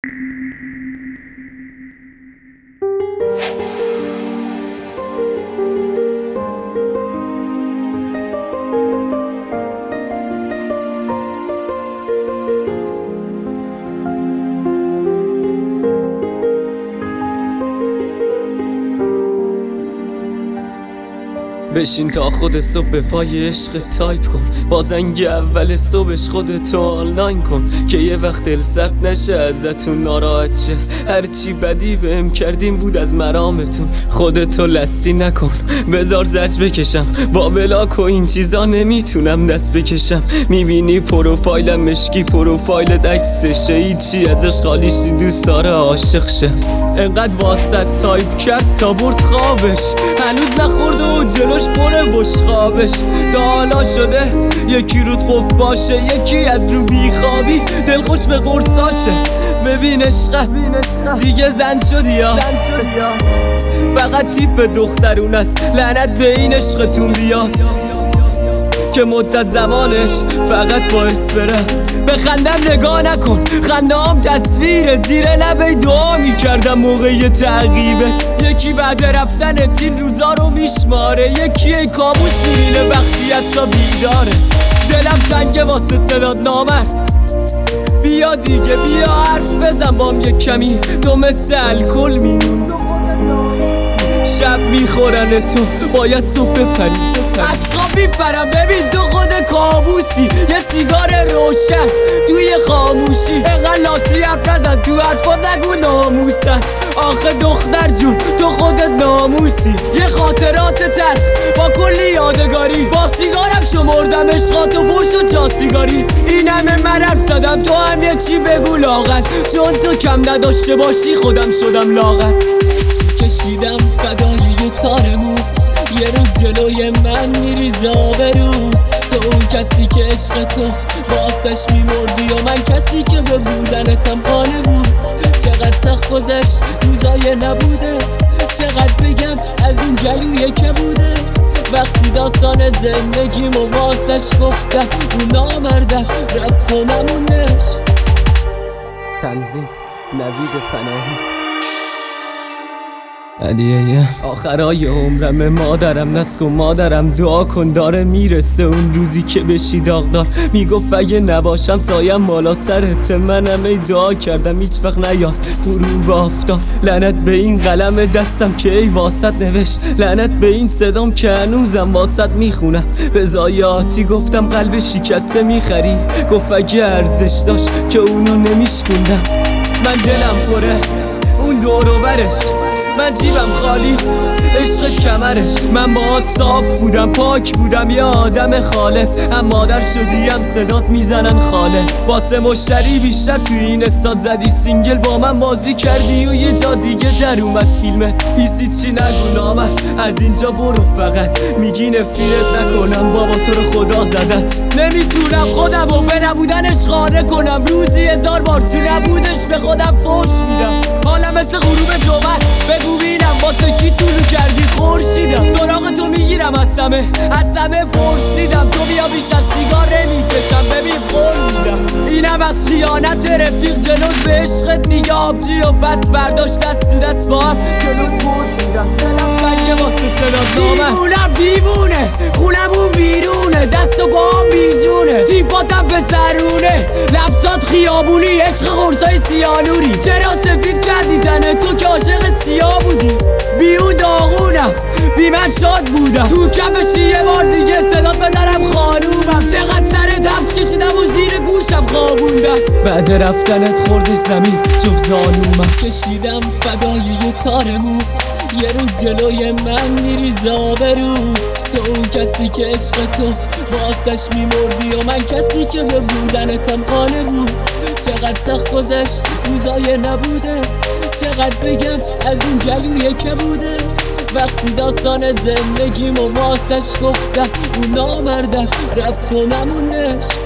بشین تا خود صبح به پای عشق تایپ کن، با زنگ اول صبحش خودتو آنلاین کن که یه وقت دل سخت نشه ازتون ناراحت شه. هرچی بدی بهم کردیم بود از مرامتون، خودتو لستی نکن بذار زج بکشم، با بلاک و این چیزا نمیتونم دست بکشم. میبینی پروفایلم مشکی پروفایل عکسشه، هیچی ازش خالیشی دوست داره عاشق شه. انقدر واسط تایپ کرد تا برد خوابش، هنوز نخورده و جلوش پره بشقابش. تا حالا شده یکی رود قفل باشه، یکی از رو بیخوابی دلخوش به قرصاشه. ببین عشقه دیگه زن شدی یا فقط تیپ دخترون است، لعنت به این عشقتون بیاد که مدت زمانش فقط با اسپرس. به خندم نگاه نکن، خندام تصویره، زیر لبه دعا میکردم موقع تعقیبه. یکی بعد رفتن تین روزا رو میشماره، یکی ای کابوس میبینه وقتی حتی بیداره. دلم تنگه واسه صدات نامرد، بیا دیگه بیا حرف بزن بام یک کمی. تو مثل الکل میمونی، شب میخورن تو باید صبح بپری. از خواب میپرم ببین تو خود کابوسی، یه سیگار روشن توی خاموشی. انقدر لاتی حرف نزن تو حرفات نگو ناموسن. آخه دختر جون تو خودت ناموسی، یه خاطرات تلخ با کلی یادگاری. با سیگارم شمردم عشقاتو برش و جا سیگاری. این همه من حرف زدم تو هم یه چی بگو لاغر، چون تو کم نداشته باشی خودم شدم لاغر. کشیدم فدای یه تار موت، یه روز جلوی من میریزه آبروت. تو اون کسی که عشق تو واسش میمردی و من کسی که به بودنتم قانه بود. چقدر سخت گذشت روزای نبوده، چقدر بگم از اون گلوی که بوده. وقتی داستان زندگیم و واسش گفتم اون نامردم رفت و نمونه. تنظیم نوید پناهی. علیه آخرای عمرم مادرم نسخ و مادرم دعا کن داره میرسه اون روزی که بشی داغدار. میگفت اگه نباشم سایم مالا سرت، منم ای دعا کردم هیچ وقت نیاد غروب آفتاب. لعنت به این قلم دستم که ای واسط نوشت، لعنت به این صدام که هنوزم واسط میخونم. به ضایعاتی گفتم قلب شکسته میخری، گفت اگه ارزش داشت که اونو نمیشکوندم. من دلم پره اون دور و برش، من جیبم خالی عشقت کمرش. من باهات صاف بودم پاک بودم یه آدم خالص، هم مادر شدی هم صدات میزنن خاله. واسه مشتری بیشتر توی این استاد زدی سینگل، با من بازی کردی و یه جا دیگه در اومد فیلمت. هیچی چی نگو نامرد از اینجا برو، فقط میگی نفیرت نکنم بابا تو رو خدا زدت. نمیتونم خودم و به نبودنش خانه کنم، روزی 1000 بار تو نبودش به خودم فوش میدم. حالا مثل غروب جمعه است بگو بینم واسه کی طولو کردی خورشیدم. سراغ تو میگیرم از همه پرسیدم، تو بیا بیشم سیگار نمیکشم ببین خور میدم. اینم از خیانت رفیق جلوت به عشقت میگه آبجی و بد برداشت دست تو دست با هم جلوت پوز میدم. دلم بگه واسه صدا دیوونه خونمون بیرونه، دست و پاهم بیجونه، تیپاتم به سرونه، لفتات خیابونی عشق قرصای سیانوری. چرا سفید کردی تنه تو که عاشق سیاه بودی؟ بیو داغونم بی من شاد بودم، تو کفشی یه بار دیگه صدات بزنم خانومم. چقدر سر دفت کشیدم و زیر گوشم خوابوندم، بعد رفتنت خوردش زمین جفت زانومم. کشیدم فدای یه تار موت، یه روز جلوی من میریزه آبروت. تو اون کسی که عشق تو واسش میمردی و من کسی که به بودنتم قانه بود. چقدر سخت گذشت روزای نبودت، چقدر بگم از اون گلوی که بوده. وقتی داستان زندگیم و واسش گفتم اون نامردم رفت و نمونه.